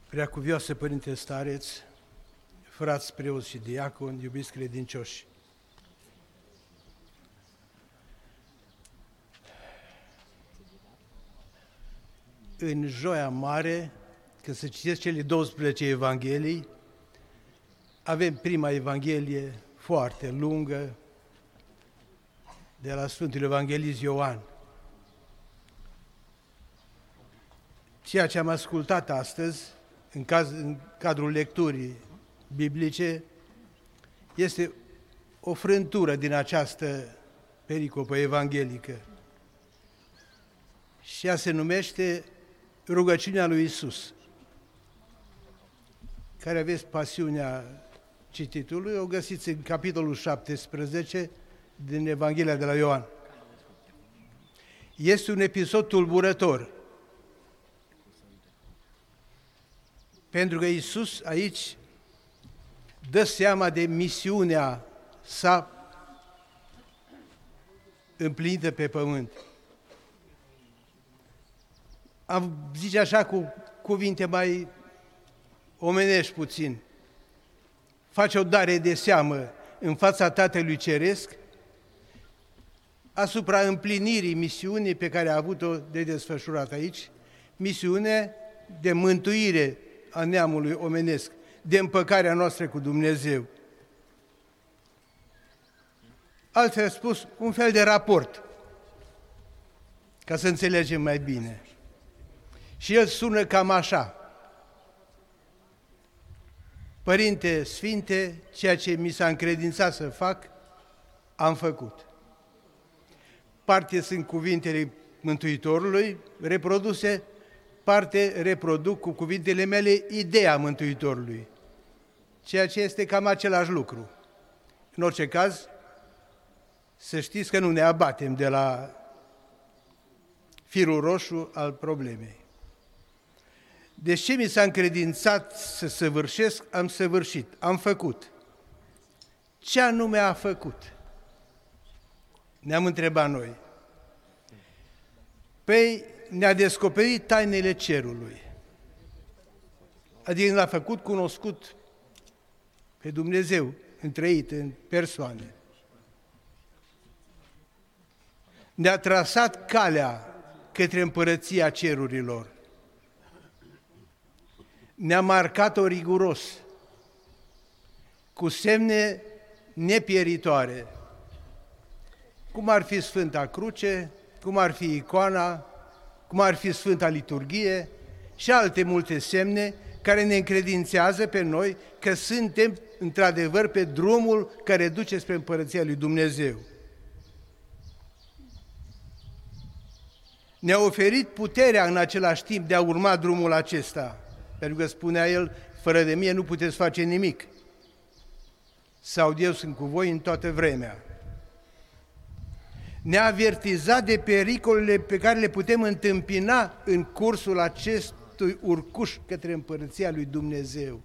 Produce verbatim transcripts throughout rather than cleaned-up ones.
Preacuvioase Părinte Stareț, frați preoți și diaconi, iubiți credincioși, în Joia Mare, când se citesc cele douăsprezece Evanghelii, avem prima Evanghelie foarte lungă de la Sfântul Evanghelist Ioan. Ceea ce am ascultat astăzi, în, caz, în cadrul lecturii biblice, este o frântură din această pericopă evanghelică. Și ea se numește Rugăciunea lui Iisus. Care aveți pasiunea cititului, o găsiți în capitolul șaptesprezece din Evanghelia de la Ioan. Este un episod tulburător, pentru că Iisus aici dă seama de misiunea sa împlinită pe pământ. Am zice așa cu cuvinte mai omenești puțin, face o dare de seamă în fața Tatălui Ceresc asupra împlinirii misiunii pe care a avut-o de desfășurat aici, misiune de mântuire a neamului omenesc, de împăcarea noastră cu Dumnezeu. Altfel spus, un fel de raport, ca să înțelegem mai bine. Și el sună cam așa: Părinte Sfinte, ceea ce mi s-a încredințat să fac, am făcut. Parte sunt cuvintele Mântuitorului reproduse, parte reproduc cu cuvintele mele ideea Mântuitorului, ceea ce este cam același lucru. În orice caz, să știți că nu ne abatem de la firul roșu al problemei. Deci ce mi s-a încredințat să săvârșesc, am săvârșit, am făcut. Ce anume a făcut? Ne-am întrebat noi. Păi ne-a descoperit tainele cerului. Adică l-a făcut cunoscut pe Dumnezeu, întreit în persoane. Ne-a trasat calea către împărăția cerurilor. Ne-a marcat-o riguros, cu semne nepieritoare, cum ar fi Sfânta Cruce, cum ar fi icoana, cum ar fi Sfânta Liturghie și alte multe semne care ne încredințează pe noi că suntem într-adevăr pe drumul care duce spre împărăția lui Dumnezeu. Ne-a oferit puterea în același timp de a urma drumul acesta, pentru că spunea el, fără de mine nu puteți face nimic, sau eu sunt cu voi în toată vremea. Ne-a avertizat de pericolele pe care le putem întâmpina în cursul acestui urcuș către împărăția lui Dumnezeu.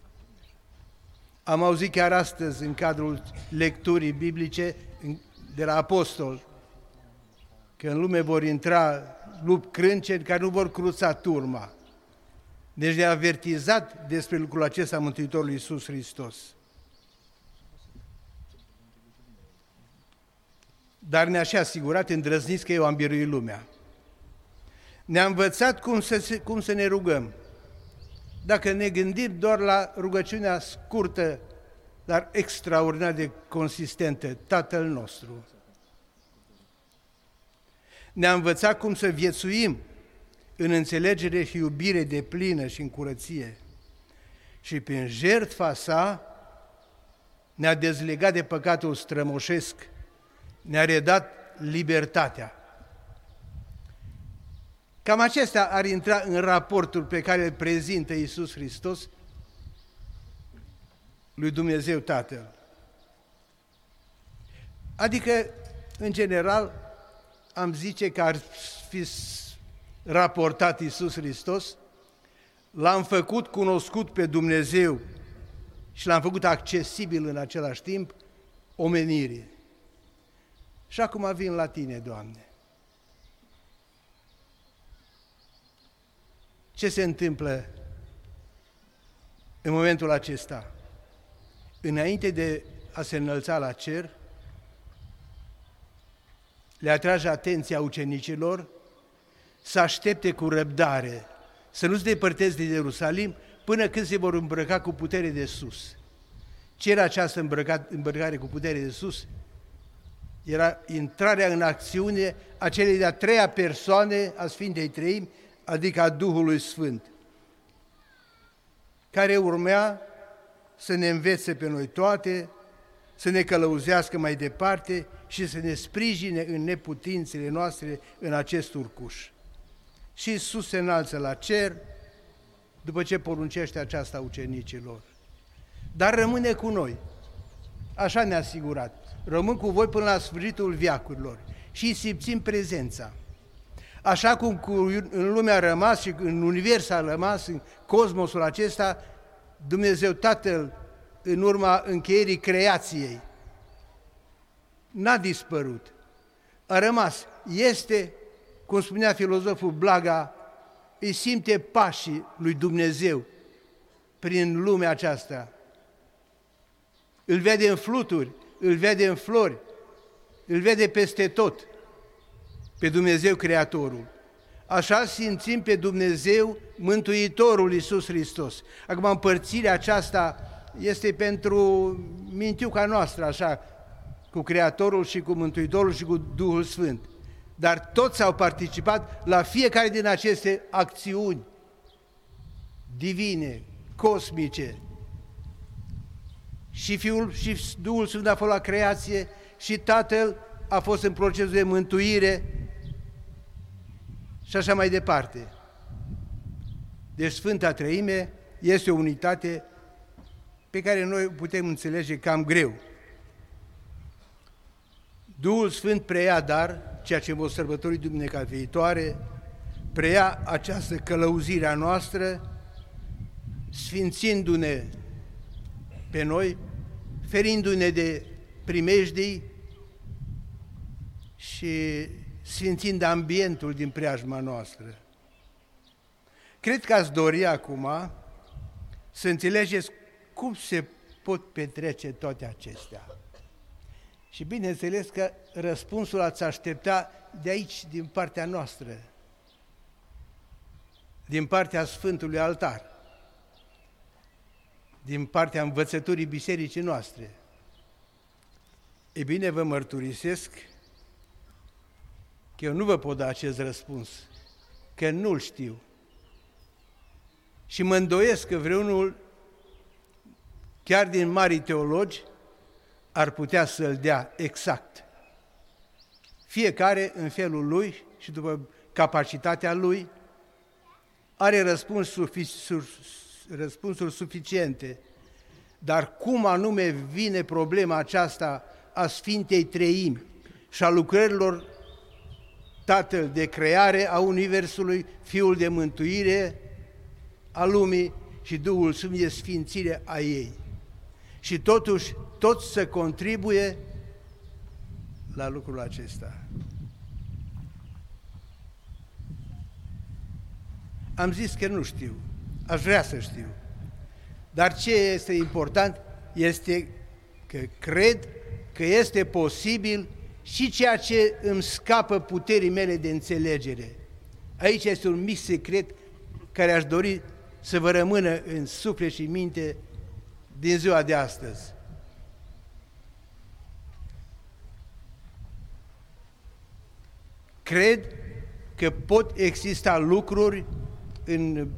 Am auzit chiar astăzi, în cadrul lecturii biblice de la apostol, că în lume vor intra lupi crânceni care nu vor cruța turma. Deci ne-a avertizat despre lucrul acesta Mântuitorul Iisus Hristos. Dar ne-a și asigurat, îndrăzniți, că eu am biruit lumea. Ne-a învățat cum să, cum să ne rugăm. Dacă ne gândim doar la rugăciunea scurtă, dar extraordinar de consistentă, Tatăl nostru. Ne-a învățat cum să viețuim în înțelegere și iubire deplină și în curăție. Și prin jertfa sa ne-a dezlegat de păcatul strămoșesc, ne-a redat libertatea. Cam acestea ar intra în raportul pe care îl prezintă Iisus Hristos lui Dumnezeu Tatăl. Adică, în general, am zice că ar fi raportat Iisus Hristos, l-am făcut cunoscut pe Dumnezeu și l-am făcut accesibil în același timp omenirii. Și acum vin la tine, Doamne. Ce se întâmplă în momentul acesta, înainte de a se înălța la cer, le atrage atenția ucenicilor să aștepte cu răbdare, să nu se depărteze de Ierusalim până când se vor îmbrăca cu putere de sus. Ce era această îmbrăcare cu putere de sus? Era intrarea în acțiune a celei de-a treia persoane a Sfintei Treimi, adică a Duhului Sfânt, care urmea să ne învețe pe noi toate, să ne călăuzească mai departe și să ne sprijine în neputințele noastre în acest urcuș. Și Iisus se înalță la cer după ce poruncește aceasta ucenicilor. Dar rămâne cu noi, așa ne-a asigurat. Rămân cu voi până la sfârșitul veacurilor și simțim prezența. Așa cum în lumea a rămas și în univers a rămas, în cosmosul acesta, Dumnezeu Tatăl, în urma încheierii creației, n-a dispărut, a rămas, este, cum spunea filozoful Blaga, îi simte pașii lui Dumnezeu prin lumea aceasta. Îl vede în fluturi, îl vede în flori, îl vede peste tot, pe Dumnezeu Creatorul. Așa simțim pe Dumnezeu Mântuitorul Iisus Hristos. Acum, împărțirea aceasta este pentru mintiuca noastră, așa, cu Creatorul și cu Mântuitorul și cu Duhul Sfânt. Dar toți au participat la fiecare din aceste acțiuni divine, cosmice. Și Fiul și Duhul Sfânt a fost la creație și Tatăl a fost în procesul de mântuire și așa mai departe. Deci Sfânta Treime este o unitate pe care noi putem înțelege cam greu. Duhul Sfânt preia dar, ceea ce vom sărbători duminica viitoare, preia această călăuzire a noastră, sfințindu-ne pe noi, ferindu-ne de primejdii și sfințind ambientul din preajma noastră. Cred că ați dori acum să înțelegeți cum se pot petrece toate acestea. Și bineînțeles că răspunsul ați aștepta de aici, din partea noastră, din partea Sfântului Altar, din partea învățăturii bisericii noastre. E bine, vă mărturisesc că eu nu vă pot da acest răspuns, că nu-l știu. Și mă îndoiesc că vreunul, chiar din marii teologi, ar putea să-l dea exact. Fiecare în felul lui și după capacitatea lui are răspuns sufic- răspunsuri suficiente, dar cum anume vine problema aceasta a Sfintei Treimi și a lucrărilor Tatăl de creare a Universului, Fiul de mântuire a lumii și Duhul Sfânt de sfințire a ei. Și totuși, toți să contribuie la lucrul acesta. Am zis că nu știu, aș vrea să știu. Dar ce este important este că cred că este posibil și ceea ce îmi scapă puterii mele de înțelegere. Aici este un mic secret care aș dori să vă rămână în suflet și minte din ziua de astăzi. Cred că pot exista lucruri în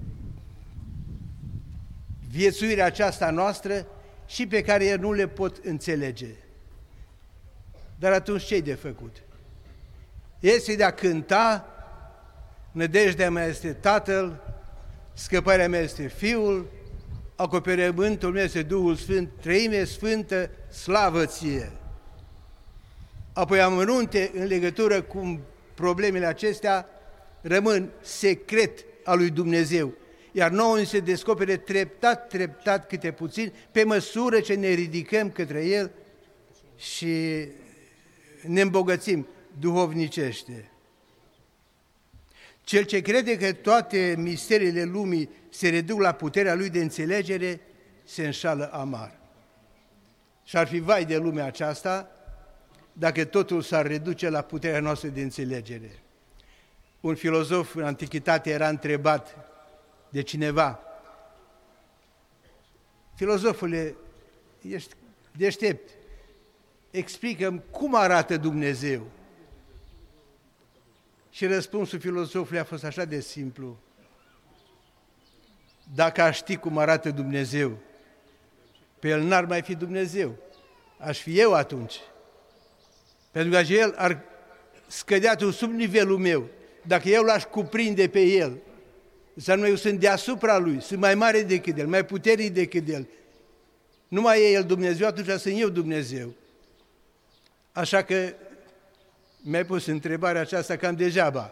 viețuirea aceasta noastră și pe care eu nu le pot înțelege. Dar atunci ce-i de făcut? Este de a cânta, nădejdea mea este Tatăl, scăparea mea este Fiul, acoperământul meu este Duhul Sfânt, Treime Sfântă, slavă ție! Apoi amănunte în legătură cu problemele acestea rămân secret al lui Dumnezeu, iar nouă ni se descopere treptat, treptat, câte puțin, pe măsură ce ne ridicăm către El și ne îmbogățim duhovnicește. Cel ce crede că toate misteriile lumii se reduc la puterea lui de înțelegere se înșală amar. Și ar fi vai de lumea aceasta dacă totul s-ar reduce la puterea noastră de înțelegere. Un filozof în antichitate era întrebat de cineva: filozofule, ești deștept, explică-mi cum arată Dumnezeu. Și răspunsul filozofului a fost așa de simplu: dacă aș ști cum arată Dumnezeu, pe El n-ar mai fi Dumnezeu, aș fi eu atunci. Pentru că El ar scădea sub nivelul meu. Dacă eu l-aș cuprinde pe El, înseamnă eu sunt deasupra Lui, sunt mai mare decât El, mai puternic decât El. Nu mai e El Dumnezeu, atunci sunt eu Dumnezeu. Așa că mi-ai pus întrebarea aceasta cam degeaba.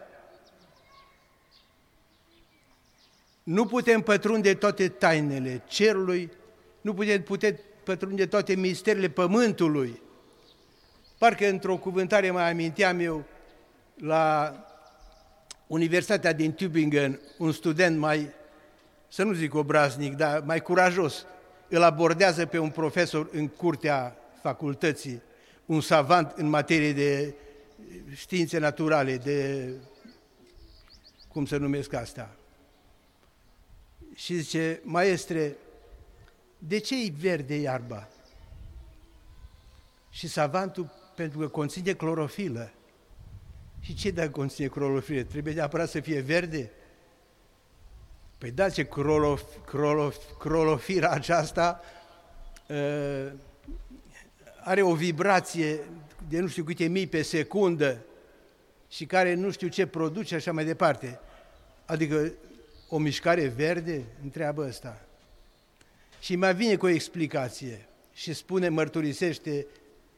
Nu putem pătrunde toate tainele cerului, nu putem, putem pătrunde toate misterele pământului. Parcă într-o cuvântare mai aminteam eu, la Universitatea din Tübingen, un student mai, să nu zic obraznic, dar mai curajos, îl abordează pe un profesor în curtea facultății, un savant în materie de științe naturale, de, cum se numesc asta. Și zice: maestre, de ce e verde iarba? Și savantul: pentru că conține clorofilă. Și ce dacă conține clorofilă? Trebuie neapărat să fie verde? Păi da, ce clorof, clorof, clorofila aceasta uh, are o vibrație de nu știu câte mii pe secundă și care nu știu ce produce, așa mai departe. Adică o mișcare verde? Întreabă ăsta. Și mai vine cu o explicație și spune, mărturisește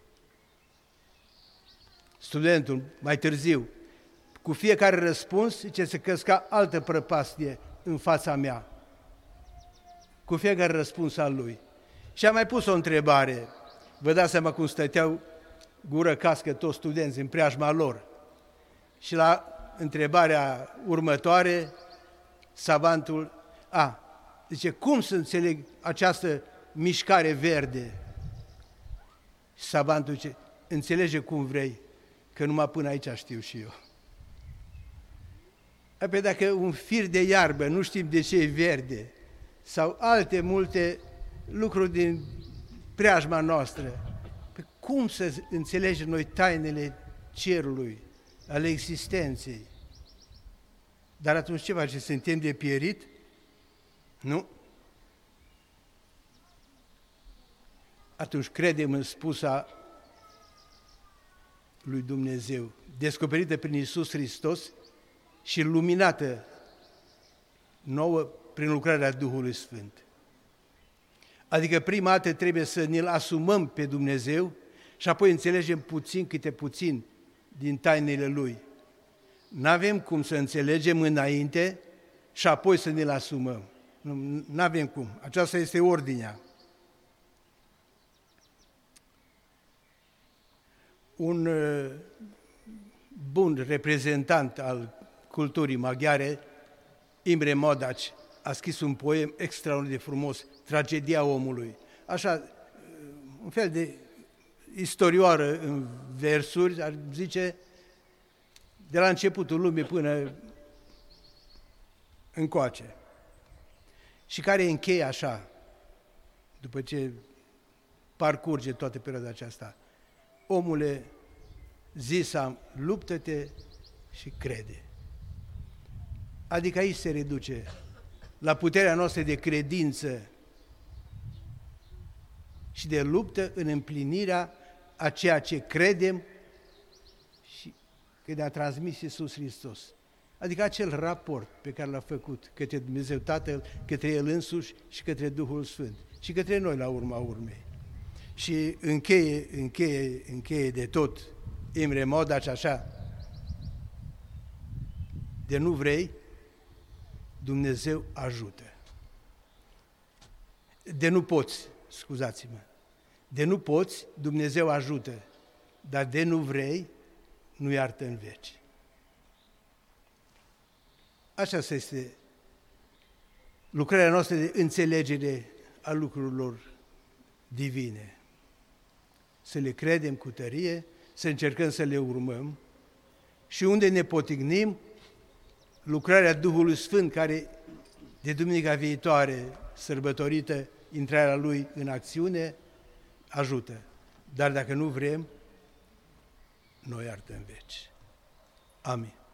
studentul mai târziu: cu fiecare răspuns, zice, se căsca altă prăpastie în fața mea. Cu fiecare răspuns al lui. Și am mai pus o întrebare. Vă dați seama cum stăteau gură cască toți studenți în preajma lor. Și la întrebarea următoare, savantul: a, zice, cum să înțeleg această mișcare verde? Și savantul zice: înțelege cum vrei, că numai până aici știu și eu. Apoi dacă un fir de iarbă nu știm de ce e verde, sau alte multe lucruri din preajma noastră, pe cum să înțelegem noi tainele cerului, ale existenței? Dar atunci ce face? Suntem de pierit? Nu. Atunci credem în spusa lui Dumnezeu, descoperită prin Iisus Hristos și luminată nouă prin lucrarea Duhului Sfânt. Adică prima dată trebuie să ne-L asumăm pe Dumnezeu și apoi înțelegem puțin câte puțin din tainele Lui. N-avem cum să înțelegem înainte și apoi să ne-L asumăm. Nu avem cum. Aceasta este ordinea. Un bun reprezentant al culturii maghiare, Imre Modaci, a scris un poem extraordinar de frumos, Tragedia omului. Așa, un fel de istorioară în versuri, ar zice, de la începutul lumii până încoace. Și care încheie așa, după ce parcurge toată perioada aceasta: omule, zis-am, luptă-te și crede. Adică aici se reduce la puterea noastră de credință și de luptă în împlinirea a ceea ce credem și că ne-a transmis Iisus Hristos. Adică acel raport pe care l-a făcut către Dumnezeu Tatăl, către El însuși și către Duhul Sfânt și către noi la urma urmei. Și încheie, încheie, încheie de tot Imre Modaci așa: de nu vrei, Dumnezeu ajută. De nu poți, scuzați-mă, de nu poți, Dumnezeu ajută, dar de nu vrei, nu iartă în veci. Așa este lucrarea noastră de înțelegere a lucrurilor divine. Să le credem cu tărie, să încercăm să le urmăm și unde ne potignim, lucrarea Duhului Sfânt, care de duminica viitoare, sărbătorită, intrarea Lui în acțiune, ajută. Dar dacă nu vrem, noi iartă în veci. Amin.